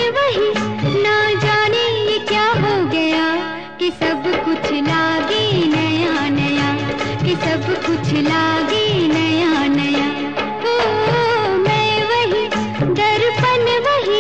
वही, ना जाने ये क्या हो गया कि सब कुछ लागे नया नया, कि सब कुछ लागे नया नया। ओ मैं वही, दर्पण वही।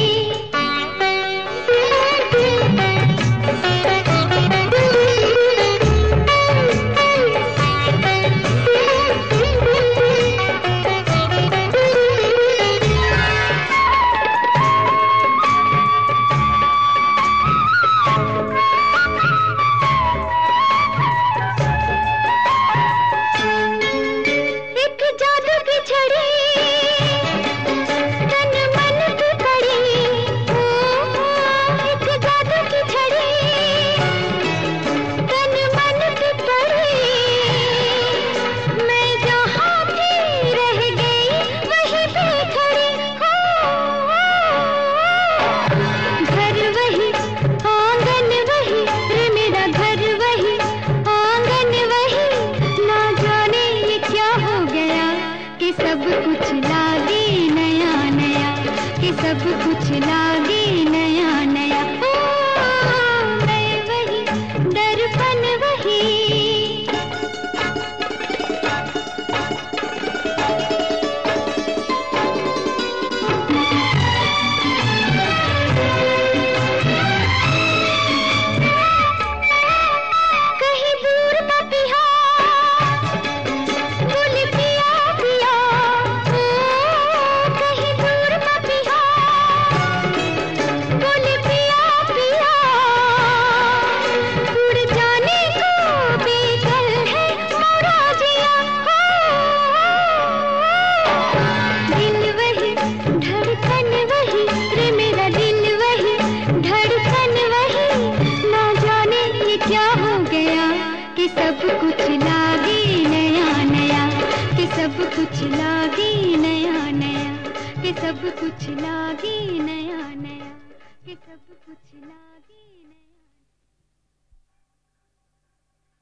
सब कुछ लागे नया नया, कि सब कुछ लागे नया नया। ओ मैं वही, दर्पण वही। कि सब कुछ लागे नया नया, कि सब कुछ लागे नया नया, कि सब कुछ लागे नया नया, कि सब कुछ लागे नया।